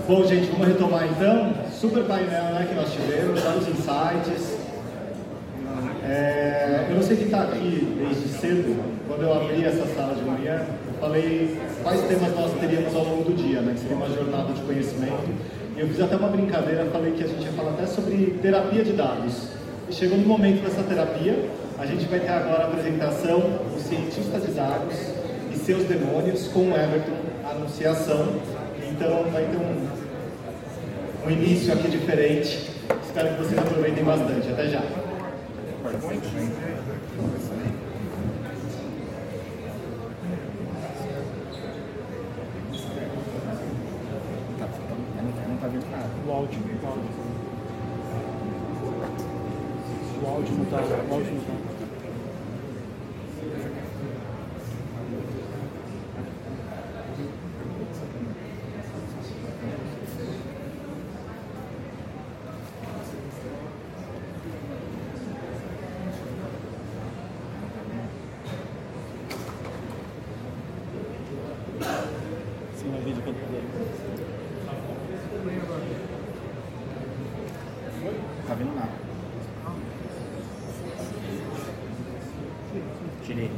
Bom, gente, vamos retomar então. Super painel, né, que nós tivemos, vários insights. Eu não sei quem está aqui desde cedo. Quando eu abri essa sala de manhã, eu falei quais temas nós teríamos ao longo do dia, né, que seria uma jornada de conhecimento. E eu fiz até uma brincadeira, falei que a gente ia falar até sobre terapia de dados. E chegou no momento dessa terapia, a gente vai ter agora a apresentação do cientista de dados e seus demônios com o Everton, a anunciação. Então vai ter um início aqui diferente. Espero que vocês aproveitem bastante. Até já. Não tá vendo nada. O áudio não tá. Sim, no vídeo quando tá vendo nada. Tirei.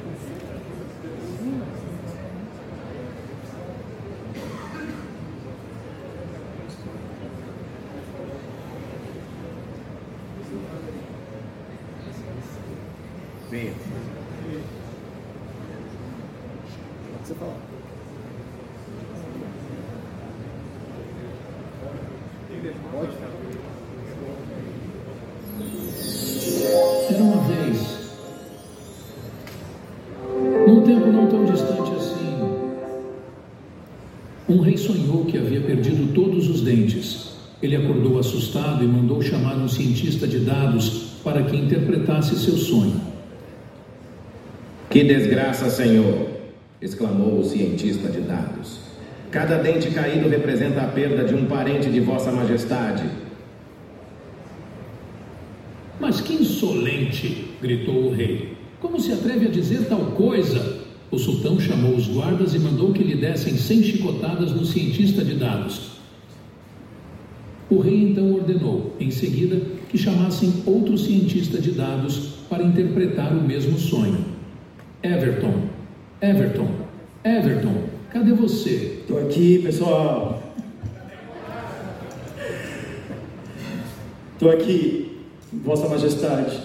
Veio. O que você fala? Pode? Era uma vez, num tempo não tão distante assim, um rei sonhou que havia perdido todos os dentes. Ele acordou assustado e mandou chamar um cientista de dados para que interpretasse seu sonho. Que desgraça, senhor! Exclamou o cientista de dados. Cada dente caído representa a perda de um parente de Vossa Majestade. Mas que insolente! Gritou o rei. Como se atreve a dizer tal coisa? O sultão chamou os guardas e mandou que lhe dessem 100 chicotadas no cientista de dados. O rei então ordenou, em seguida, que chamassem outro cientista de dados para interpretar o mesmo sonho. Everton, cadê você? Tô aqui, pessoal. Tô aqui, Vossa Majestade.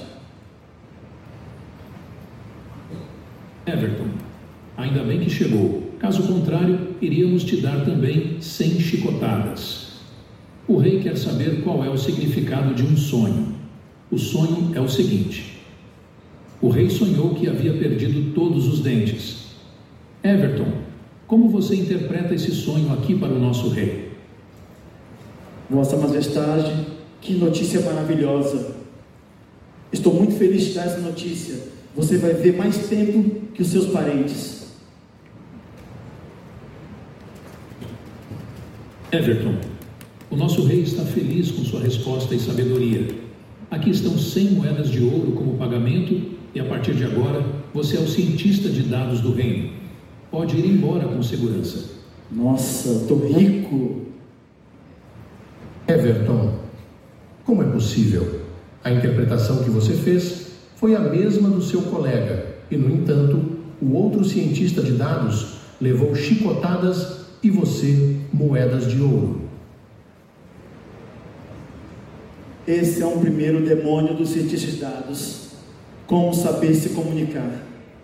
Everton, ainda bem que chegou. Caso contrário, iríamos te dar também 100 chicotadas. O rei quer saber qual é o significado de um sonho. O sonho é o seguinte: o rei sonhou que havia perdido todos os dentes. Everton, como você interpreta esse sonho aqui para o nosso rei? Vossa Majestade, que notícia maravilhosa. Estou muito feliz de dar essa notícia. Você vai ver mais tempo que os seus parentes. Everton, o nosso rei está feliz com sua resposta e sabedoria. Aqui estão 100 moedas de ouro como pagamento e a partir de agora você é o cientista de dados do reino. Pode ir embora com segurança. Nossa, estou rico. Everton, como é possível? A interpretação que você fez foi a mesma do seu colega e, no entanto, o outro cientista de dados levou chicotadas e você moedas de ouro. Esse é um primeiro demônio do cientista de dados. Como saber se comunicar.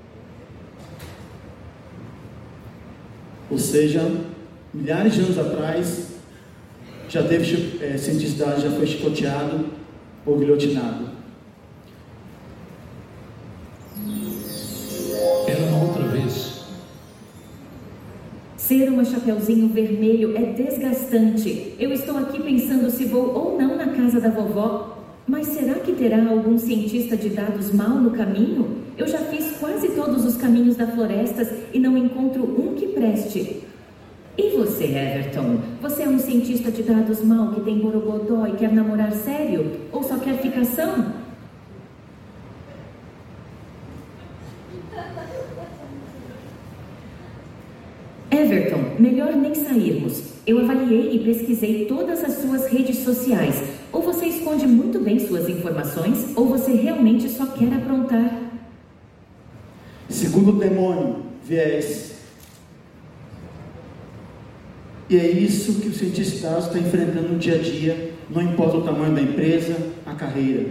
Ou seja, milhares de anos atrás, já teve cientista de dados, já foi chicoteado ou guilhotinado. Era uma outra vez. Ser uma Chapeuzinho Vermelho é desgastante. Eu estou aqui pensando se vou ou não na casa da vovó. Mas será que terá algum cientista de dados mal no caminho? Eu já fiz quase todos os caminhos da florestas e não encontro um que preste. E você, Everton? Você é um cientista de dados mal que tem borogodó e quer namorar sério? Ou só quer ficação? Everton, melhor nem sairmos. Eu avaliei e pesquisei todas as suas redes sociais. Ou você esconde muito bem suas informações, ou você realmente só quer aprontar. Segundo demônio, viés. E é isso que o cientista de dados está enfrentando no dia a dia, não importa o tamanho da empresa, a carreira.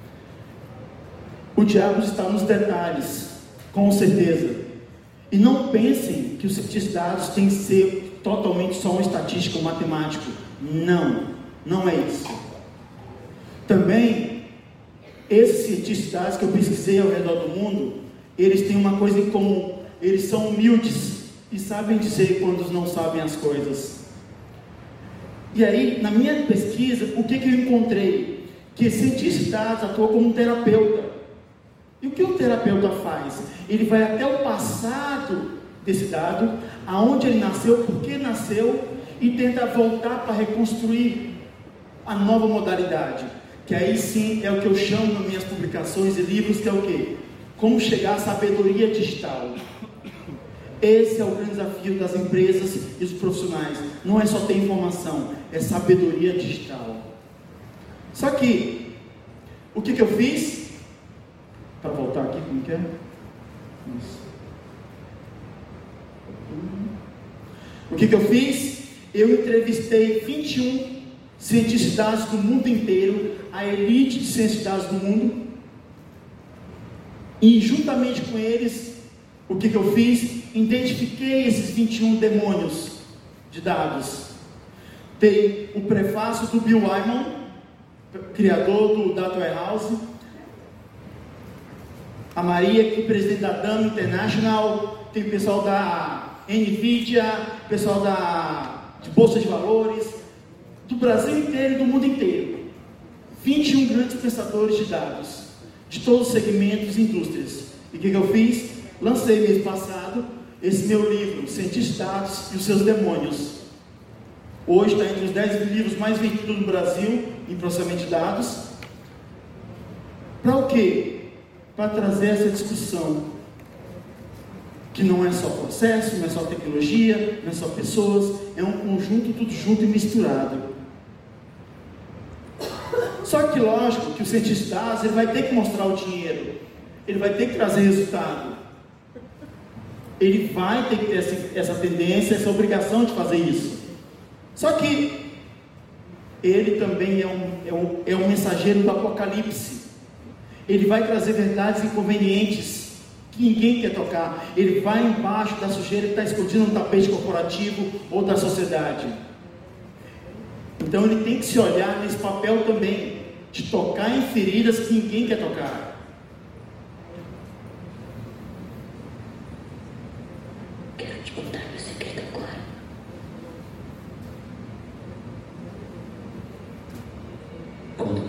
O diabo está nos detalhes, com certeza. E não pensem que o cientista de dados tem que ser totalmente só um estatístico, um matemático. Não, não é isso. Também, esses cientistas de dados que eu pesquisei ao redor do mundo, eles têm uma coisa em comum: eles são humildes e sabem dizer quando não sabem as coisas. E aí, na minha pesquisa, o que eu encontrei? Que cientista de dados atua como um terapeuta. E o que o terapeuta faz? Ele vai até o passado desse dado, aonde ele nasceu, por que nasceu, e tenta voltar para reconstruir a nova modalidade. Que aí sim é o que eu chamo nas minhas publicações e livros, que é o quê? Como chegar à sabedoria digital. Esse é o grande desafio das empresas e dos profissionais. Não é só ter informação, é sabedoria digital. Só que, o que eu fiz? Para voltar aqui, como que é? Isso. O que eu fiz? Eu entrevistei 21 cientistas de dados do mundo inteiro, a elite de ciências de dados do mundo, e juntamente com eles, o que eu fiz? Identifiquei esses 21 demônios de dados. Tem o prefácio do Bill Wyman, criador do Data Warehouse, a Maria, que é presidente da DAM International, tem o pessoal da NVIDIA, pessoal de Bolsa de Valores, do Brasil inteiro e do mundo inteiro. 21 grandes pensadores de dados, de todos os segmentos e indústrias. E o que eu fiz? Lancei mês passado esse meu livro, Cientistas de Dados e os Seus Demônios. Hoje está entre os 10 livros mais vendidos no Brasil em processamento de dados. Para o quê? Para trazer essa discussão, que não é só processo, não é só tecnologia, não é só pessoas, é um conjunto tudo junto e misturado. Só que lógico que o cientista de dados, ele vai ter que mostrar o dinheiro, ele vai ter que trazer resultado, ele vai ter que ter essa tendência, essa obrigação de fazer isso. Só que ele também é um mensageiro do apocalipse. Ele vai trazer verdades inconvenientes que ninguém quer tocar. Ele vai embaixo da sujeira que está escondida no tapete corporativo ou da sociedade. Então ele tem que se olhar nesse papel também, de tocar em feridas que ninguém quer tocar. Quero te contar meu segredo agora. Conta.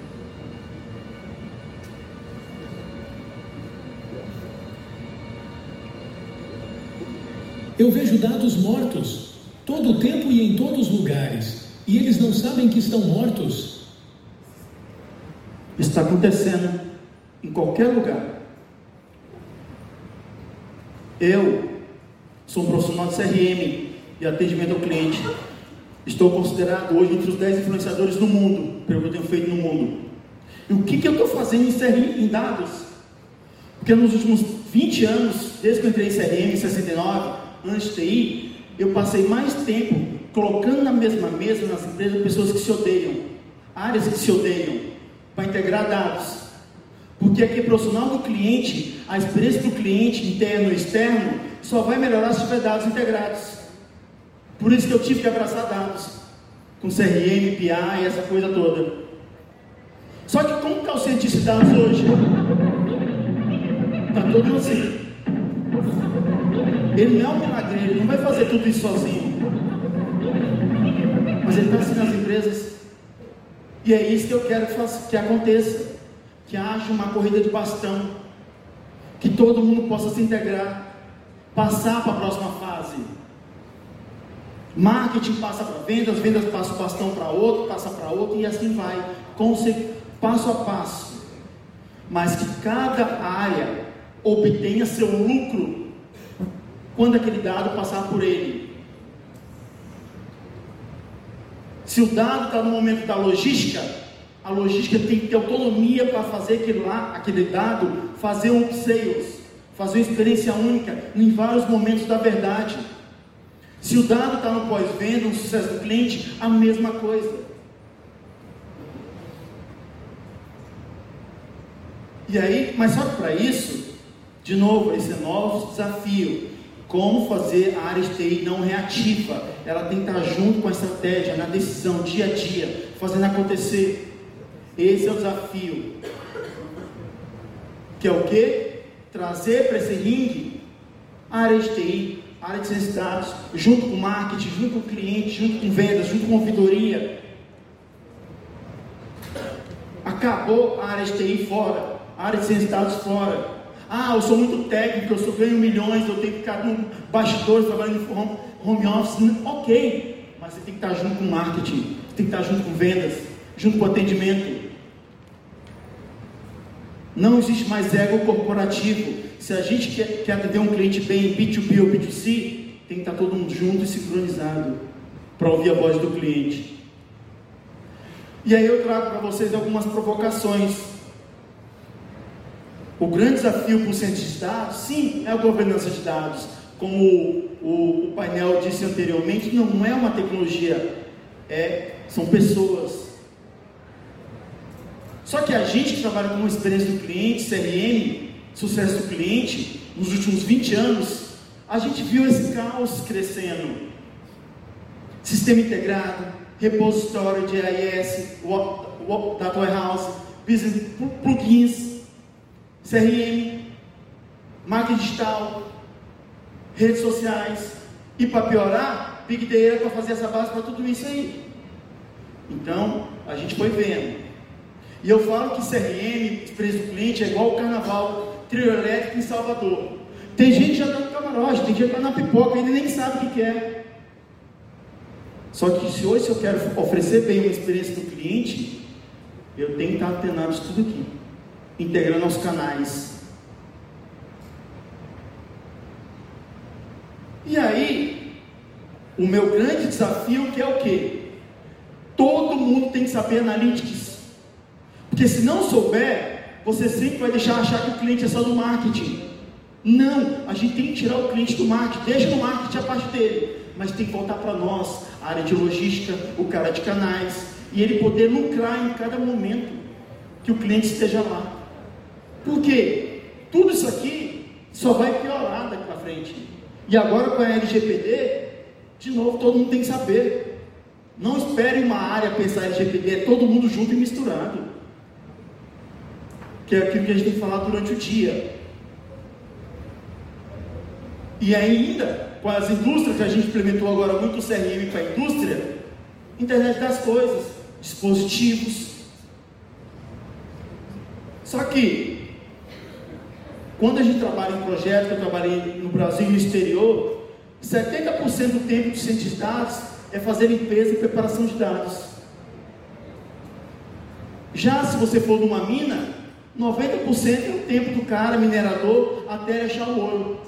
Eu vejo dados mortos, todo o tempo e em todos os lugares, e eles não sabem que estão mortos. Está acontecendo em qualquer lugar. Eu sou um profissional de CRM e atendimento ao cliente. Estou considerado hoje entre os 10 influenciadores do mundo, pelo que eu tenho feito no mundo. E o que eu estou fazendo em dados? Porque nos últimos 20 anos, desde que eu entrei em CRM em 69, antes de TI, eu passei mais tempo colocando na mesma mesa nas empresas pessoas que se odeiam, áreas que se odeiam, para integrar dados. Porque aqui profissional do cliente, a experiência do cliente interno e externo só vai melhorar se tiver dados integrados. Por isso que eu tive que abraçar dados com CRM, PI e essa coisa toda. Só que como está o cientista de dados hoje? Está todo assim. Ele não é um milagreiro, ele não vai fazer tudo isso sozinho. Mas ele está assim nas empresas. E é isso que eu quero que aconteça. Que haja uma corrida de bastão. Que todo mundo possa se integrar. Passar para a próxima fase. Marketing passa para vendas, vendas passa o bastão para outro, passa para outro, e assim vai. Passo a passo. Mas que cada área obtenha seu lucro quando aquele dado passar por ele. Se o dado está no momento da logística, a logística tem que ter autonomia para fazer aquele dado, fazer um sales, fazer uma experiência única em vários momentos da verdade. Se o dado está no pós-venda, no sucesso do cliente, a mesma coisa. E aí, mas só que para isso, de novo, esse é novo desafio. Como fazer a área de TI não reativa? Ela tem que estar junto com a estratégia, na decisão, dia a dia, fazendo acontecer. Esse é o desafio. Que é o quê? Trazer para esse ringue a área de TI, a área de ciência de dados, junto com o marketing, junto com o cliente, junto com vendas, junto com a ouvidoria. Acabou a área de TI fora, a área de ciência de dados fora. Eu sou muito técnico, eu ganho milhões, eu tenho que ficar com bastidores trabalhando em home office. Ok, mas você tem que estar junto com o marketing, você tem que estar junto com vendas, junto com o atendimento. Não existe mais ego corporativo. Se a gente quer atender um cliente bem B2B ou B2C, tem que estar todo mundo junto e sincronizado para ouvir a voz do cliente. E aí eu trago para vocês algumas provocações. O grande desafio para o cientista de dados, sim, é a governança de dados. Como o painel disse anteriormente, não é uma tecnologia, são pessoas. Só que a gente que trabalha com experiência do cliente, CRM, sucesso do cliente, nos últimos 20 anos, a gente viu esse caos crescendo. Sistema integrado, repositório de AIS, Data Warehouse, Business Plugins, CRM, marketing digital, redes sociais, e para piorar, Big Data para fazer essa base para tudo isso aí. Então, a gente foi vendo. E eu falo que CRM, experiência do cliente, é igual o carnaval, trio elétrico em Salvador. Tem gente que já está no camarote, tem gente que está na pipoca, ainda nem sabe o que é. Só que se hoje eu quero oferecer bem uma experiência do cliente, eu tenho que estar antenado isso tudo aqui, integrando aos canais. E aí, o meu grande desafio que é o quê? Todo mundo tem que saber analytics. Porque se não souber, você sempre vai achar que o cliente é só do marketing. Não, a gente tem que tirar o cliente do marketing, deixa no marketing a parte dele, mas tem que voltar para nós, a área de logística, o cara de canais, e ele poder lucrar em cada momento que o cliente esteja lá. Por quê? Tudo isso aqui só vai piorar daqui para frente. E agora com a LGPD, de novo, todo mundo tem que saber. Não espere uma área pensar LGPD, é todo mundo junto e misturado. Que é aquilo que a gente tem que falar durante o dia. E ainda, com as indústrias que a gente implementou agora muito o CRM para a indústria, internet das coisas, dispositivos. Só que, quando a gente trabalha em projeto, que eu trabalhei no Brasil e no exterior, 70% do tempo de cientista de dados é fazer limpeza e preparação de dados. Já se você for numa mina, 90% é o tempo do cara, minerador, até achar o ouro.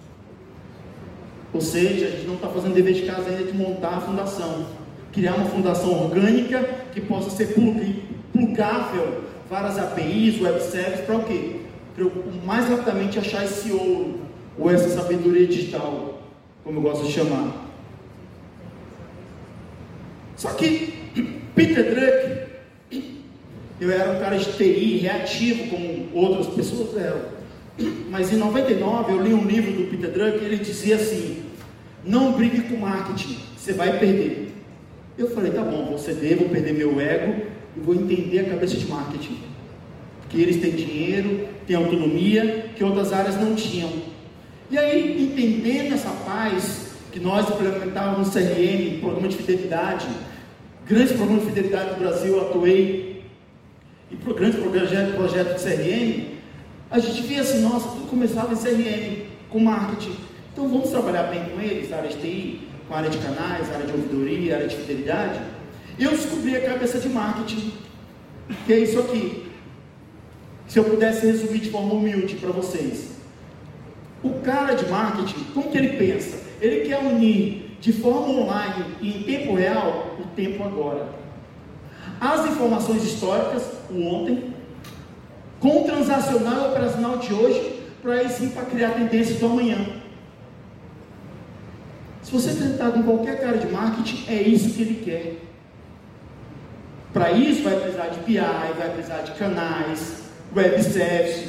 Ou seja, a gente não está fazendo dever de casa ainda de montar a fundação. Criar uma fundação orgânica que possa ser plugável, várias APIs, web services, para o quê? Para eu mais rapidamente achar esse ouro, ou essa sabedoria digital, como eu gosto de chamar. Só que Peter Drucker, eu era um cara de TI, reativo, como outras pessoas eram. Mas em 99 eu li um livro do Peter Drucker e ele dizia assim: não brigue com marketing, você vai perder. Eu falei, tá bom, vou ceder, vou perder meu ego e vou entender a cabeça de marketing. Porque eles têm dinheiro, têm autonomia, que outras áreas não tinham. E aí, entendendo essa paz, que nós implementávamos no CRM, programa de fidelidade, grandes programas de fidelidade do Brasil, eu atuei, e grandes projetos de CRM, a gente via assim, nossa, tudo começava em CRM, com marketing. Então vamos trabalhar bem com eles, a área de TI, com a área de canais, a área de ouvidoria, a área de fidelidade. E eu descobri a cabeça de marketing, que é isso aqui. Se eu pudesse resumir de forma humilde para vocês. O cara de marketing, como que ele pensa? Ele quer unir de forma online e em tempo real, o tempo agora. As informações históricas, o ontem, com o transacional e operacional de hoje, para aí sim para criar tendências do amanhã. Se você tentar em qualquer cara de marketing, é isso que ele quer. Para isso vai precisar de BI, vai precisar de canais, web service,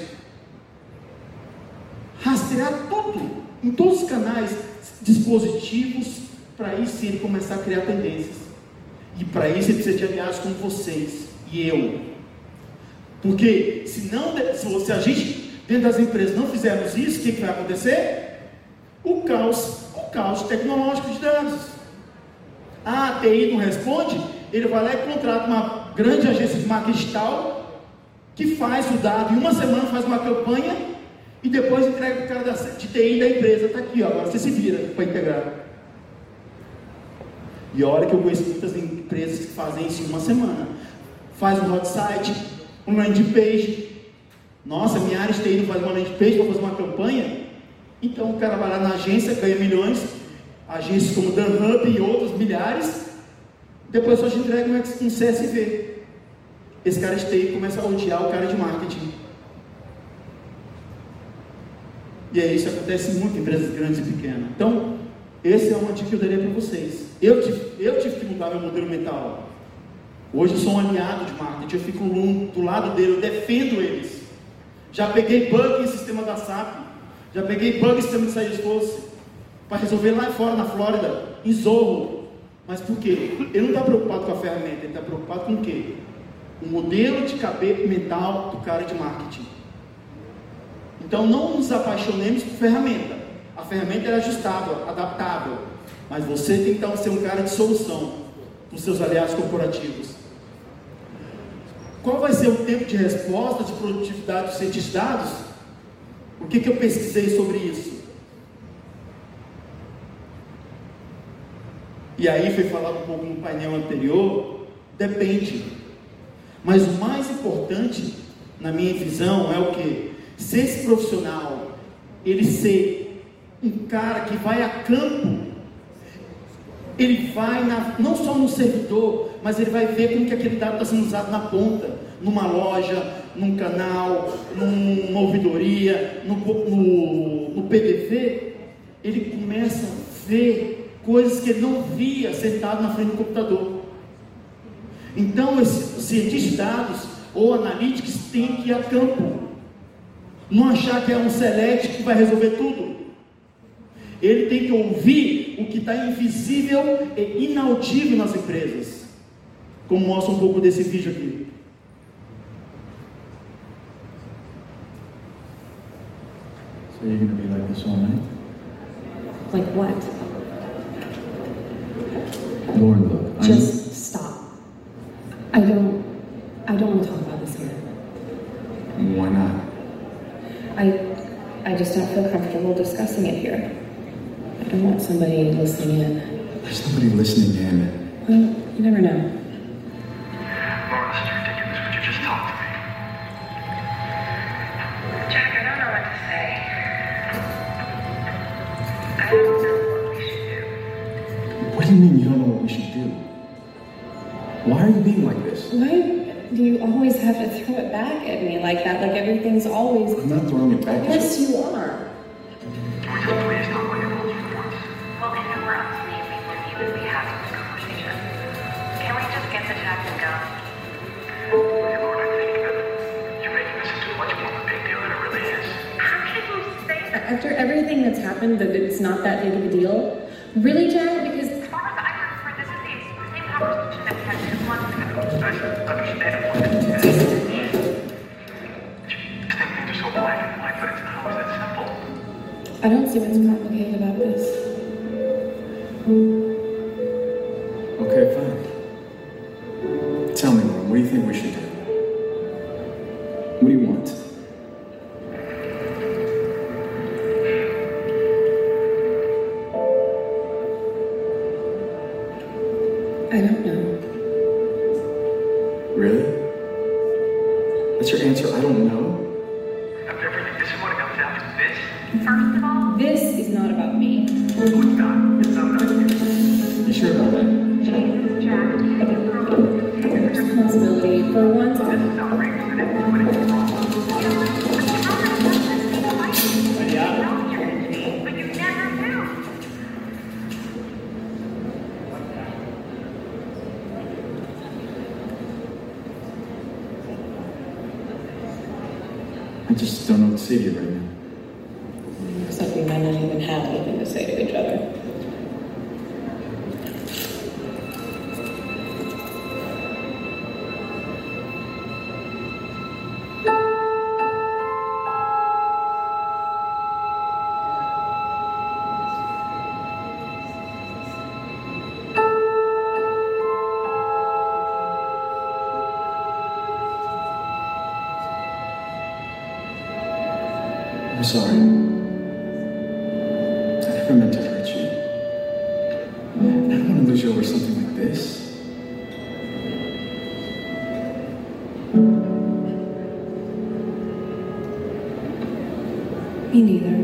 rastrear tudo, em todos os canais, dispositivos, para aí sim ele começar a criar tendências. E para isso ele precisa de aliados como vocês e eu. Porque se a gente, dentro das empresas, não fizermos isso, o que vai acontecer? O caos tecnológico de dados. A TI não responde, ele vai lá e contrata uma grande agência de marketing digital que faz o dado em uma semana, faz uma campanha e depois entrega para o cara de TI da empresa. Está aqui, ó, agora você se vira para integrar. E olha que eu conheço muitas empresas que fazem isso em uma semana. Faz um hot site, um landing page. Nossa, minha área de TI não faz uma landing page para fazer uma campanha? Então o cara vai lá na agência, ganha milhões, agências como DanHub e outras milhares, depois só te entrega um CSV. Esse cara de TI começa a odiar o cara de marketing. E aí isso acontece muito em empresas grandes e pequenas. Então, essa é uma dica que eu daria para vocês. Eu tive que mudar meu modelo mental. Hoje eu sou um aliado de marketing, eu fico do lado dele, eu defendo eles. Já peguei bug em sistema da SAP, já peguei bug em sistema de Salesforce, para resolver lá fora na Flórida, em Zorro. Mas por quê? Ele não está preocupado com a ferramenta, ele está preocupado com o quê? O modelo de cabeça mental do cara de marketing. Então não nos apaixonemos por ferramenta. A ferramenta é ajustável, adaptável. Mas você tem que ser um cara de solução para os seus aliados corporativos. Qual vai ser o tempo de resposta de produtividade dos cientistas de dados? O que eu pesquisei sobre isso? E aí foi falado um pouco no painel anterior, depende. Mas o mais importante, na minha visão, é o quê? Se esse profissional, ele ser um cara que vai a campo, ele vai não só no servidor, mas ele vai ver como que aquele dado está sendo usado na ponta, numa loja, num canal, numa ouvidoria, no PDV. Ele começa a ver coisas que ele não via sentado na frente do computador. Então, esse cientista de dados ou analytics tem que ir a campo. Não achar que é um select que vai resolver tudo. Ele tem que ouvir o que está invisível e inaudível nas empresas, como mostra um pouco desse vídeo aqui. So you're going to be like this all night? Like what? Lauren, look. Just stop. I don't want to talk about this here. Why not? I just don't feel comfortable discussing it here. I don't want somebody listening in. There's nobody listening in. Well, you never know. Laura, this is ridiculous. Would you just talk to me? Jack, I don't know what to say. I don't know what we should do. What do you mean you don't know what we should do? Why are you being like this? Why do you always have to throw it back at me like that? Like everything's always... I'm not throwing it back at you. Yes, you are. Can we just please stop playing roles for once? Well, if it were up to me, we wouldn't even be having this conversation. Can we just get the check and go? Hey, Lauren, I think that you're making this into much more of a big deal than it really is. How can you say that? After everything that's happened, that it's not that big of a deal? Really, Jack? Because... As far as I remember, this is the same conversation that we had 2 months ago. I should understand it. Things are so black and white, but it's not always that simple. I don't see what's complicated about this. Okay, fine. Tell me, Lauren, what do you think we should do? What do you want? I don't know. Really? That's your answer? I don't know? After everything, this is what it comes down to. This, first of all, This is not about me. it's not about you. I just don't know what to say to you right now. Except we might not even have anything to say to each other. I'm sorry. I never meant to hurt you. I don't want to lose you over something like this. Me neither.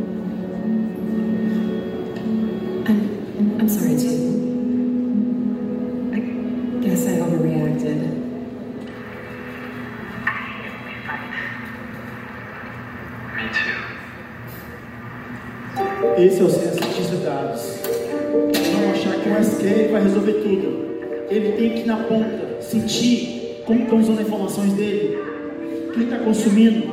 I'm sorry too. I guess I overreacted. Esse é o cientista de dados. Não achar que o SQL vai resolver tudo. Ele tem que ir na ponta, sentir como estão usando as informações dele, o que ele está consumindo.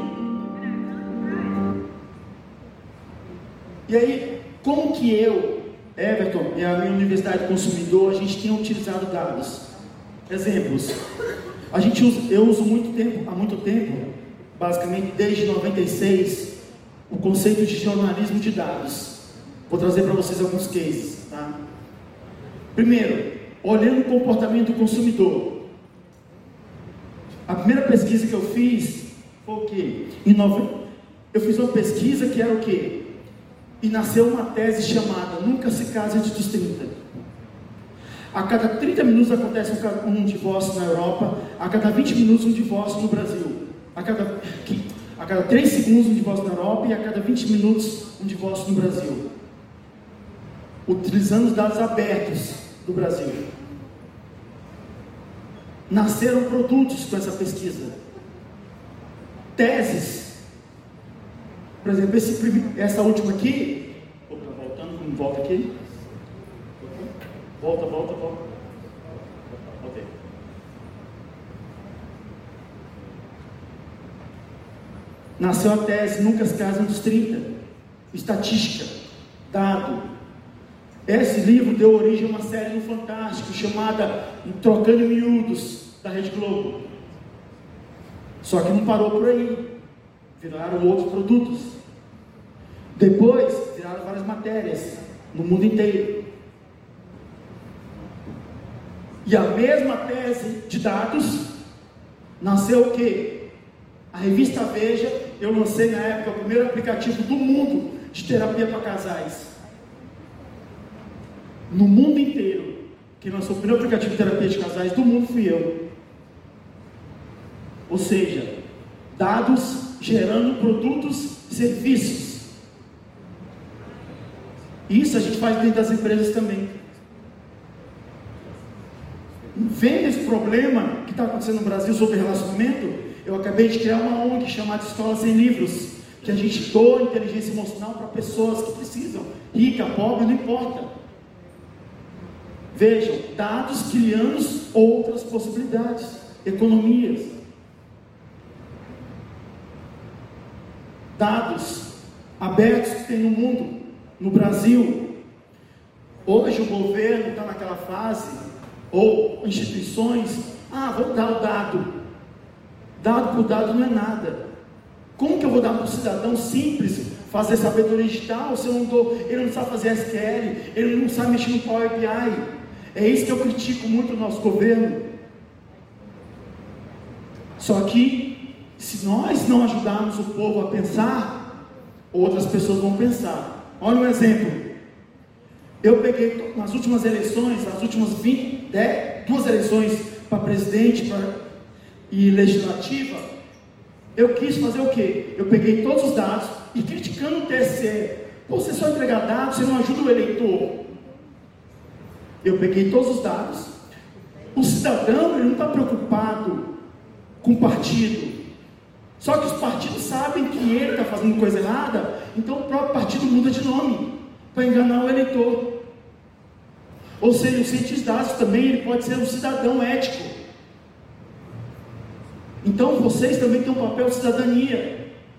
E aí, como que eu, Everton, e a minha universidade consumidor, a gente tem utilizado dados? Exemplos. Eu uso há muito tempo, basicamente desde 96, o conceito de jornalismo de dados. Vou trazer para vocês alguns cases, tá? Primeiro, olhando o comportamento do consumidor. A primeira pesquisa que eu fiz foi o quê? Eu fiz uma pesquisa que era o quê? E nasceu uma tese chamada Nunca se case antes dos 30. A cada 30 minutos acontece um divórcio na Europa, a cada 20 minutos um divórcio no Brasil. A cada 3 segundos um divórcio na Europa e a cada 20 minutos um divórcio no Brasil. Utilizando os dados abertos do Brasil. Nasceram produtos com essa pesquisa. Teses. Por exemplo, essa última aqui. Opa, voltando, volta aqui. Volta. Ok. Nasceu a tese Nunca se case antes dos 30. Estatística. Dado. Esse livro deu origem a uma série no Fantástico chamada Trocando em Miúdos, da Rede Globo. Só que não parou por aí. Viraram outros produtos. Depois, viraram várias matérias no mundo inteiro. E a mesma tese de dados nasceu o quê? A revista Veja, eu lancei na época o primeiro aplicativo do mundo de terapia para casais. No mundo inteiro, quem lançou o primeiro aplicativo de terapia de casais do mundo fui eu. Ou seja, dados gerando produtos, serviços. Isso a gente faz dentro das empresas também. Vendo esse problema que está acontecendo no Brasil sobre relacionamento, eu acabei de criar uma ONG chamada Escola Sem Livros, que a gente doa inteligência emocional para pessoas que precisam, rica, pobre, não importa. Vejam, dados criando outras possibilidades, economias. Dados abertos que tem no mundo, no Brasil. Hoje o governo está naquela fase, ou instituições, vou dar o dado. Dado por dado não é nada. Como que eu vou dar para um cidadão simples fazer sabedoria digital se ele não sabe fazer SQL, ele não sabe mexer no Power BI? É isso que eu critico muito o nosso governo. Só que, se nós não ajudarmos o povo a pensar, outras pessoas vão pensar. Olha um exemplo. Eu peguei nas últimas eleições, nas últimas 2 eleições para presidente e legislativa, eu quis fazer o quê? Eu peguei todos os dados e criticando o TSE. Você só entregar dados, você não ajuda o eleitor. Eu peguei todos os dados. O cidadão, ele não está preocupado com o partido. Só que os partidos sabem que ele está fazendo coisa errada, então o próprio partido muda de nome para enganar o eleitor. Ou seja, o cientista de dados também ele pode ser um cidadão ético. Então vocês também têm um papel de cidadania.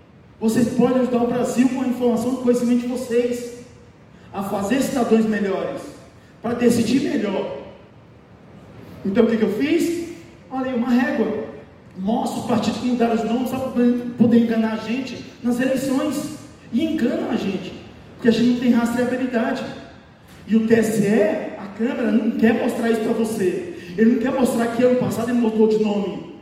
Vocês podem ajudar o Brasil com a informação e conhecimento de vocês, a fazer cidadãos melhores, para decidir melhor. Então o que eu fiz? Olha aí, uma régua. Mostra os partidos que mudaram os nomes para poder enganar a gente nas eleições. E enganam a gente, porque a gente não tem rastreabilidade. E o TSE, a Câmara, não quer mostrar isso para você. Ele não quer mostrar que ano passado ele mudou de nome.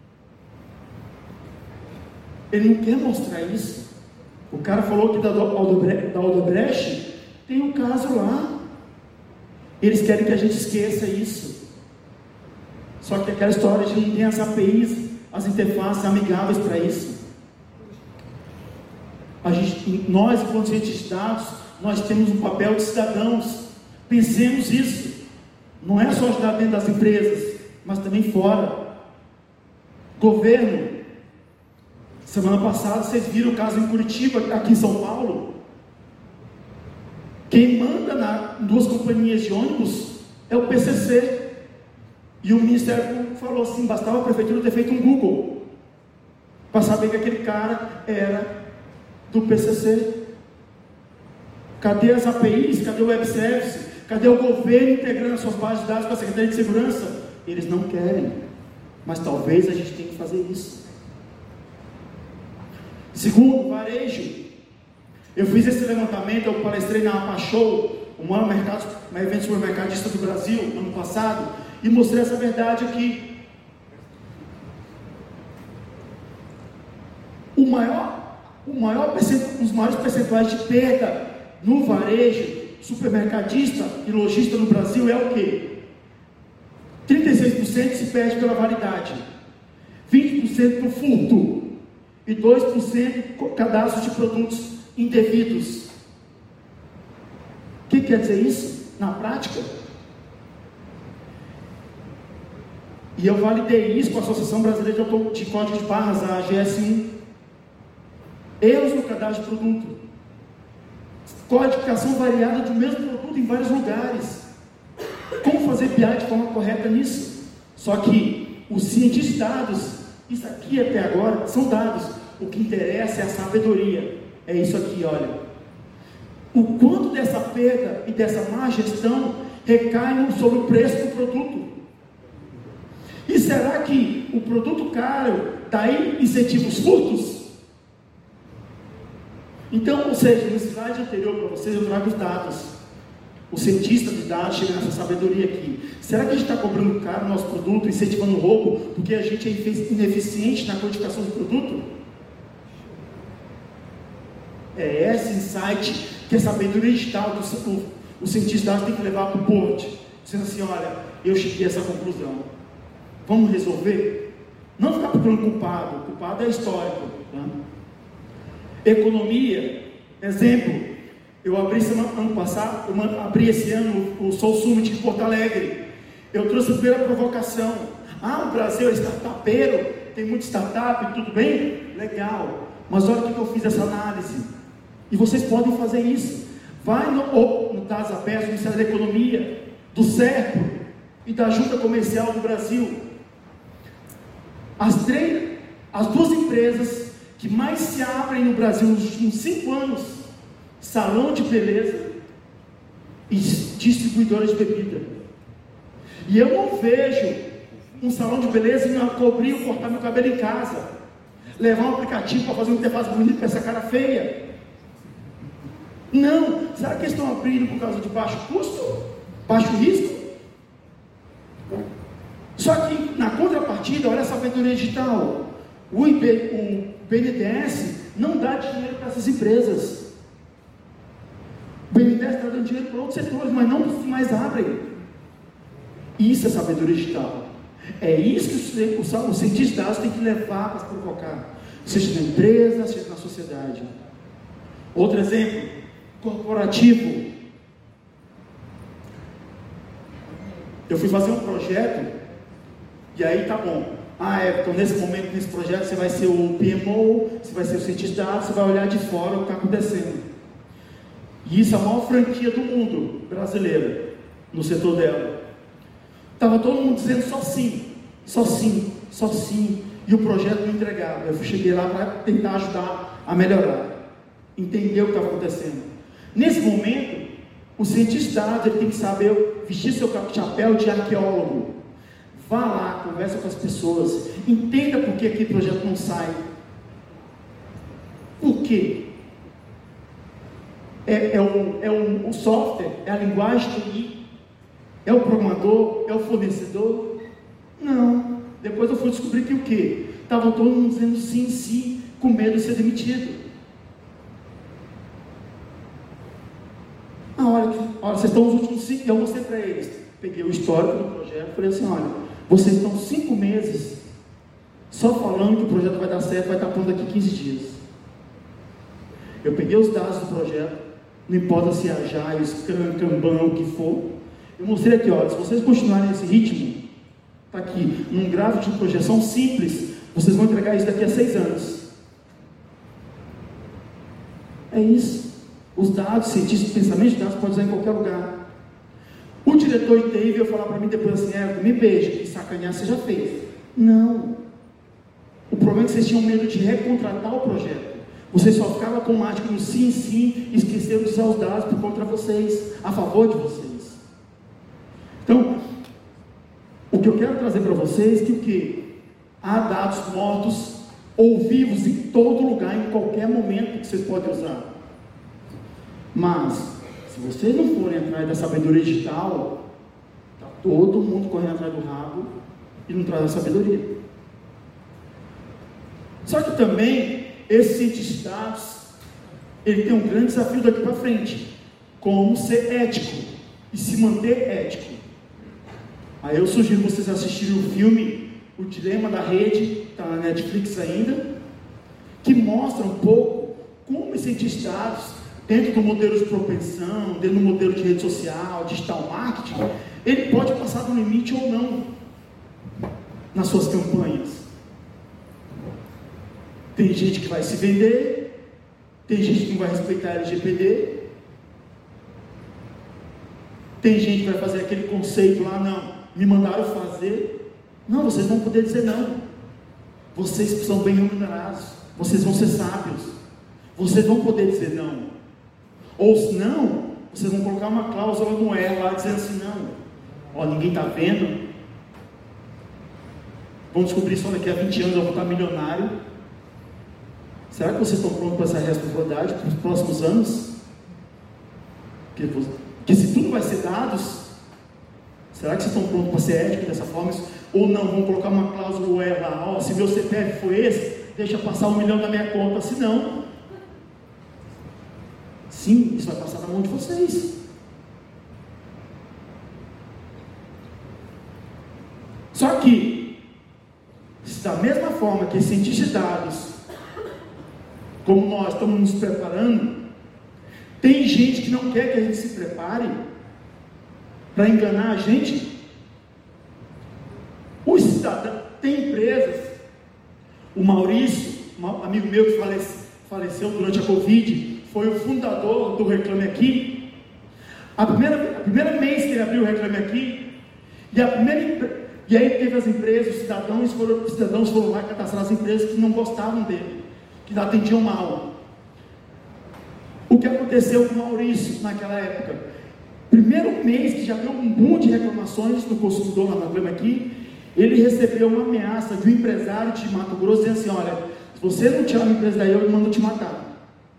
Ele não quer mostrar isso. O cara falou que da Odebrecht tem um caso lá. Eles querem que a gente esqueça isso. Só que aquela história, a gente não tem as APIs, as interfaces amigáveis para isso. Nós, enquanto cientistas de dados, nós temos um papel de cidadãos. Pensemos isso. Não é só ajudar dentro das empresas, mas também fora. Governo. Semana passada, vocês viram o caso em Curitiba, aqui em São Paulo. Quem manda em duas companhias de ônibus é o PCC. E o Ministério falou assim, bastava a Prefeitura ter feito um Google para saber que aquele cara era do PCC. Cadê as APIs? Cadê o Web Service? Cadê o governo integrando as suas bases de dados com a Secretaria de Segurança? Eles não querem, mas talvez a gente tenha que fazer isso. Segundo, varejo. Eu fiz esse levantamento, eu palestrei na APA Show, o maior evento supermercadista do Brasil, ano passado, e mostrei essa verdade aqui. Os maiores percentuais de perda no varejo, supermercadista e lojista no Brasil é o quê? 36% se perde pela validade, 20% por furto e 2% cadastro de produtos indevidos. O que quer dizer isso na prática? E eu validei isso com a Associação Brasileira de Código de Barras, a AGS1. Erros no cadastro de produto, codificação variada do mesmo produto em vários lugares. Como fazer BI de forma correta nisso? Só que os cientistas de dados, isso aqui até agora são dados, o que interessa é a sabedoria. É isso aqui, olha. O quanto dessa perda e dessa má gestão recai sobre o preço do produto. E será que o produto caro daí incentiva os furtos? Então, ou seja, no slide anterior para vocês eu trago os dados. O cientista de dados chega nessa sabedoria aqui. Será que a gente está cobrando caro o nosso produto, incentivando o roubo, porque a gente é ineficiente na codificação do produto? É esse insight que a sabedoria digital o cientista de dados tem que levar para o board, dizendo assim, olha, eu cheguei a essa conclusão. Vamos resolver? Não ficar procurando culpado. O culpado é histórico. Tá? Economia, exemplo, eu abri ano passado, eu abri esse ano o Soul Summit de Porto Alegre. Eu trouxe a primeira provocação. O Brasil é startupeiro, tem muita startup, tudo bem? Legal. Mas olha o que eu fiz essa análise. E vocês podem fazer isso. Vai no Dados Abertos do Ministério da Economia, do CERPRO e da Junta Comercial do Brasil. As duas empresas que mais se abrem no Brasil nos últimos 5 anos, salão de beleza e distribuidora de bebida. E eu não vejo um salão de beleza e cobrir ou cortar meu cabelo em casa, levar um aplicativo para fazer uma interface bonita com essa cara feia. Não. Será que eles estão abrindo por causa de baixo custo? Baixo risco? Só que na contrapartida, olha a sabedoria digital. O BNDES não dá dinheiro para essas empresas. O BNDES está dando dinheiro para outros setores, mas não os que mais abrem. Isso é sabedoria digital. É isso que os cientistas de dados têm que levar para se provocar, seja na empresa, seja na sociedade. Outro exemplo, corporativo. Eu fui fazer um projeto, e aí tá bom. Então nesse momento, nesse projeto, você vai ser o PMO, você vai ser o cientista de dados, você vai olhar de fora o que está acontecendo. E isso é a maior franquia do mundo, brasileira, no setor dela. Estava todo mundo dizendo só sim, só sim, só sim. e o projeto não entregava. Eu cheguei lá para tentar ajudar a melhorar, entender o que estava acontecendo. Nesse momento, o cientista de dados ele tem que saber vestir seu chapéu de arqueólogo. Vá lá, conversa com as pessoas, entenda por que aquele projeto não sai. Por quê? O software, é a linguagem TI, é o programador, é o fornecedor? Não. Depois eu fui descobrir que o quê? Estavam todo mundo dizendo sim, com medo de ser demitido. Olha, vocês estão nos últimos 5, eu mostrei para eles. Peguei o histórico do projeto, falei assim, olha, vocês estão 5 meses só falando que o projeto vai dar certo, vai estar pronto daqui 15 dias. Eu peguei os dados do projeto, não importa se é Agile, Scrum, Kanban, o que for. Eu mostrei aqui, olha, se vocês continuarem nesse ritmo, está aqui, num gráfico de projeção simples, vocês vão entregar isso daqui a 6 anos. É isso. Os dados, cientistas, pensamento de dados, pode usar em qualquer lugar. O diretor de TI veio falar para mim depois assim, me beija, que sacanear você já fez. Não. O problema é que vocês tinham medo de recontratar o projeto. Vocês só ficavam com mágica no sim, e esqueceram de usar os dados por contra vocês, a favor de vocês. Então, o que eu quero trazer para vocês é que o quê? Há dados mortos ou vivos em todo lugar, em qualquer momento que vocês podem usar. Mas, se vocês não forem atrás da sabedoria digital, está todo mundo correndo atrás do rabo e não traz a sabedoria. Só que também, esse cientista de dados, ele tem um grande desafio daqui para frente. Como ser ético e se manter ético. Aí eu sugiro vocês assistirem o filme O Dilema da Rede, está na Netflix ainda, que mostra um pouco como esse cientista de dados, dentro do modelo de propensão, dentro do modelo de rede social, digital marketing, ele pode passar do limite ou não nas suas campanhas. Tem gente que vai se vender, tem gente que não vai respeitar a LGPD, tem gente que vai fazer aquele conceito lá, não, me mandaram fazer. Não, vocês vão poder dizer não. Vocês são bem remunerados, vocês vão ser sábios, vocês vão poder dizer não. Ou se não, vocês vão colocar uma cláusula no E lá dizendo assim, não, ninguém está vendo. Vão descobrir só daqui a 20 anos eu vou estar milionário. Será que vocês estão prontos para essa responsabilidade para os próximos anos? Porque se tudo vai ser dados, será que vocês estão prontos para ser éticos dessa forma? Ou não, vão colocar uma cláusula no E lá, se meu CPF foi esse, deixa passar 1 milhão da minha conta, se não... Sim, isso vai passar na mão de vocês. Só que, da mesma forma que cientistas de dados, como nós estamos nos preparando, tem gente que não quer que a gente se prepare para enganar a gente. Os cidadãos, tem empresas, o Maurício, um amigo meu que faleceu durante a Covid, foi o fundador do Reclame Aqui. A primeira mês que ele abriu o Reclame Aqui, e aí teve as empresas, os cidadãos foram lá cadastrar as empresas que não gostavam dele, que atendiam mal. O que aconteceu com o Maurício naquela época? Primeiro mês que já deu um boom de reclamações do consumidor lá no Reclame Aqui, ele recebeu uma ameaça de um empresário de Mato Grosso dizendo assim, olha, se você não tirar a empresa daí, eu mando te matar.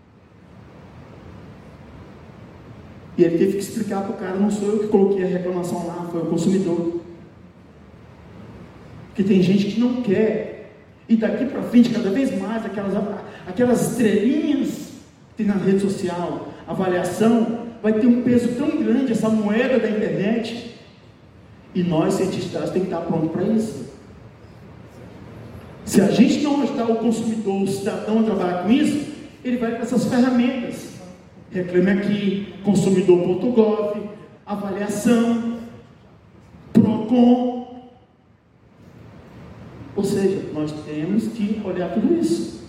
E ele teve que explicar para o cara, não sou eu que coloquei a reclamação lá, foi o consumidor. Porque tem gente que não quer. E daqui para frente, cada vez mais, aquelas estrelinhas que tem na rede social, avaliação, vai ter um peso tão grande, essa moeda da internet. E nós, cientistas, temos que estar prontos para isso. Se a gente não ajudar o consumidor, o cidadão a trabalhar com isso, ele vai para essas ferramentas. Reclame Aqui, consumidor.gov, avaliação, Procon. Ou seja, nós temos que olhar tudo isso.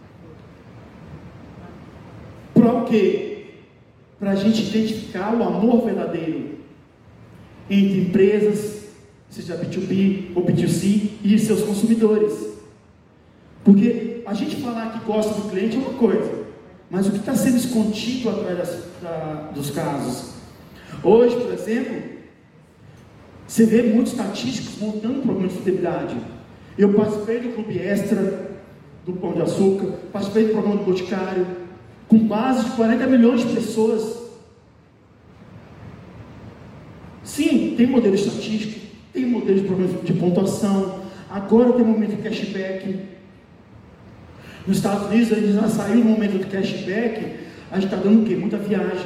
Para o quê? Para a gente identificar o amor verdadeiro entre empresas, seja B2B ou B2C, e seus consumidores. Porque a gente falar que gosta do cliente é uma coisa, mas o que está sendo escondido atrás dos casos? Hoje, por exemplo, você vê muitos estatísticos montando um programa de fidelidade. Eu participei do Clube Extra, do Pão de Açúcar, participei do programa do Boticário, com base de 40 milhões de pessoas. Sim, tem modelo estatístico, tem modelo de programa de pontuação, agora tem o momento de cashback. Nos Estados Unidos, a gente já saiu no momento do cashback, a gente está dando o quê? Muita viagem.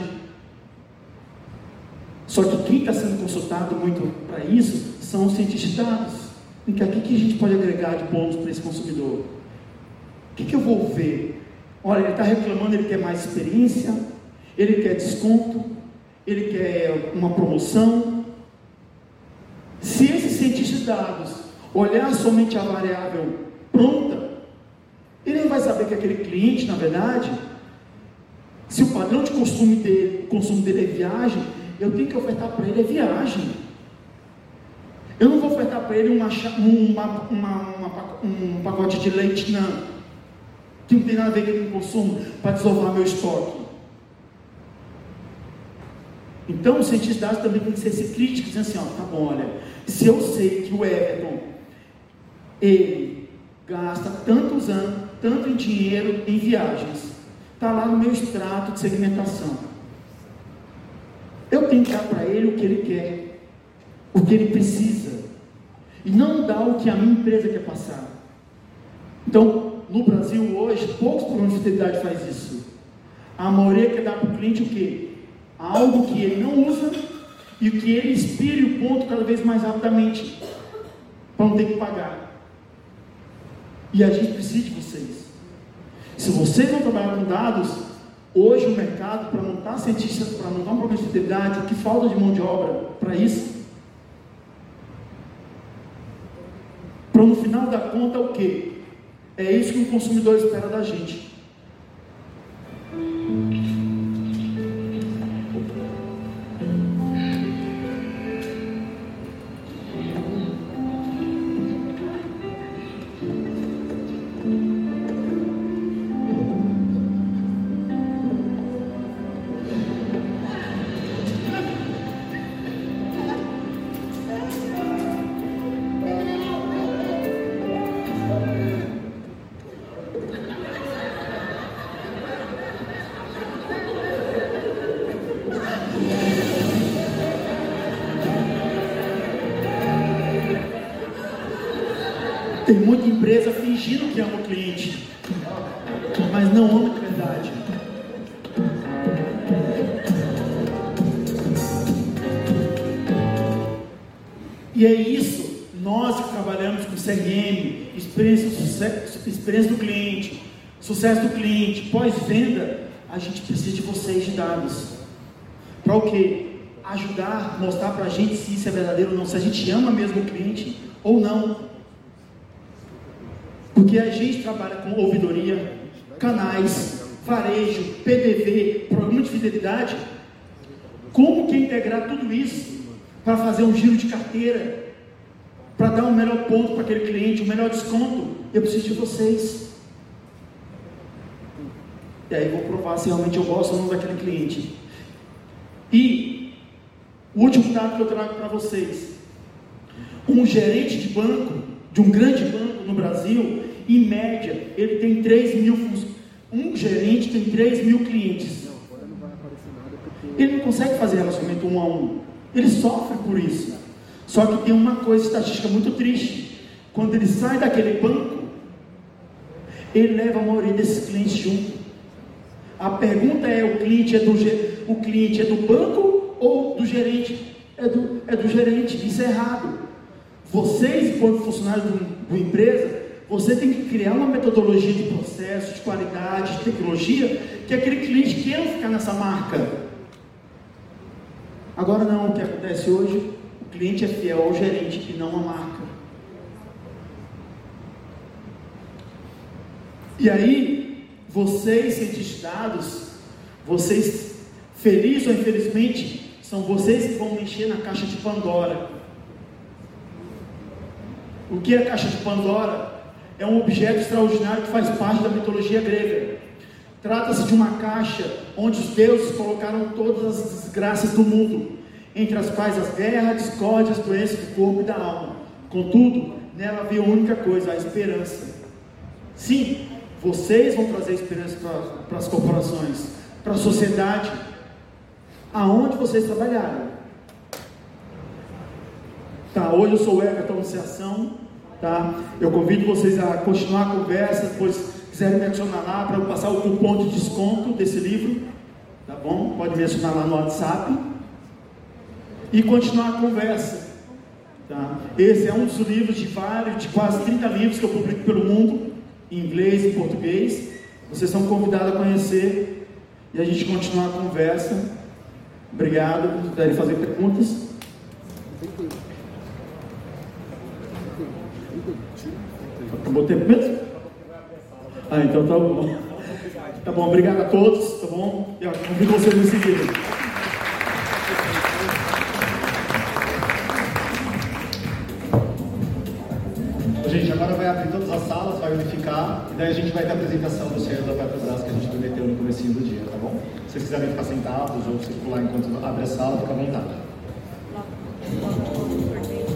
Só que quem está sendo consultado muito para isso são os cientistas de dados. Então, o que a gente pode agregar de bônus para esse consumidor? O que eu vou ver? Olha, ele está reclamando, ele quer mais experiência, ele quer desconto, ele quer uma promoção. Se esse cientista de dados olhar somente a variável pronta, ele não vai saber que aquele cliente, na verdade, se o padrão de consumo dele é viagem, eu tenho que ofertar para ele viagem. Eu não vou ofertar para ele um pacote de leite, não, que não tem nada a ver com o consumo, para desovar meu estoque. Então, os cientistas de dados também tem que ser críticos, dizendo assim, ó, tá bom, olha, se eu sei que o Everton, ele gasta tantos anos, tanto em dinheiro em viagens, está lá no meu extrato de segmentação, eu tenho que dar para ele o que ele quer, o que ele precisa, e não dar o que a minha empresa quer passar. Então, no Brasil hoje, poucos programas de fidelidade faz isso. A maioria quer dar para o cliente o quê? Algo que ele não usa e que ele expire o ponto cada vez mais rapidamente, para não ter que pagar. E a gente precisa de vocês. Se vocês não trabalhar com dados, hoje o mercado, para montar cientistas, para montar um programa de fidelidade, o que falta de mão de obra para isso? Para no final da conta o quê? É isso que o consumidor espera da gente. Tem muita empresa fingindo que ama o cliente, mas não ama de verdade. E é isso, nós que trabalhamos com CRM, experiência do cliente, sucesso do cliente, pós-venda, a gente precisa de vocês de dados. Para o quê? Ajudar, mostrar para a gente se isso é verdadeiro ou não, se a gente ama mesmo o cliente ou não. Porque a gente trabalha com ouvidoria, canais, varejo, PDV, programa de fidelidade. Como que integrar tudo isso para fazer um giro de carteira, para dar um melhor ponto para aquele cliente, um melhor desconto? Eu preciso de vocês. E aí vou provar se realmente eu gosto ou não daquele cliente. E o último dado que eu trago para vocês: um gerente de banco, de um grande banco no Brasil, em média, ele tem 3 mil funcionários. Um gerente tem 3 mil clientes. Ele não consegue fazer relacionamento 1 a 1. Ele sofre por isso. Só que tem uma coisa estatística muito triste. Quando ele sai daquele banco, ele leva a maioria desses clientes junto. A pergunta é: o cliente é do banco ou do gerente? É do gerente. Isso é errado. Vocês, enquanto funcionários de uma empresa, você tem que criar uma metodologia de processo, de qualidade, de tecnologia, que aquele cliente queira ficar nessa marca. Agora não, o que acontece hoje, o cliente é fiel ao gerente e não à marca. E aí, vocês, cientistas de dados, vocês, felizes ou infelizmente, são vocês que vão mexer na caixa de Pandora. O que é a caixa de Pandora? é um objeto extraordinário que faz parte da mitologia grega. Trata-se de uma caixa onde os deuses colocaram todas as desgraças do mundo, entre as quais as guerras, a discórdia, as doenças do corpo e da alma. Contudo, nela havia a única coisa, a esperança. Sim, vocês vão trazer esperança para as corporações, para a sociedade, aonde vocês trabalharem. Tá, hoje eu sou o Everton Anunciação, tá? Eu convido vocês a continuar a conversa, depois quiserem me adicionar lá para eu passar o cupom de desconto desse livro, tá bom? Pode me adicionar lá no WhatsApp e continuar a conversa, tá? Esse é um dos livros de quase 30 livros que eu publico pelo mundo, em inglês e em português. Vocês são convidados a conhecer e a gente continuar a conversa. Obrigado. Se quiserem fazer perguntas. Acabou o tempo mesmo? Então tá bom. Tá bom, obrigado a todos, tá bom? Eu convido vocês a me seguir. Gente, agora vai abrir todas as salas, vai unificar, e daí a gente vai ter a apresentação do Senhor da Petrobras que a gente prometeu no comecinho do dia, tá bom? Se vocês quiserem ficar sentados ou circular enquanto abre a sala, fica à vontade.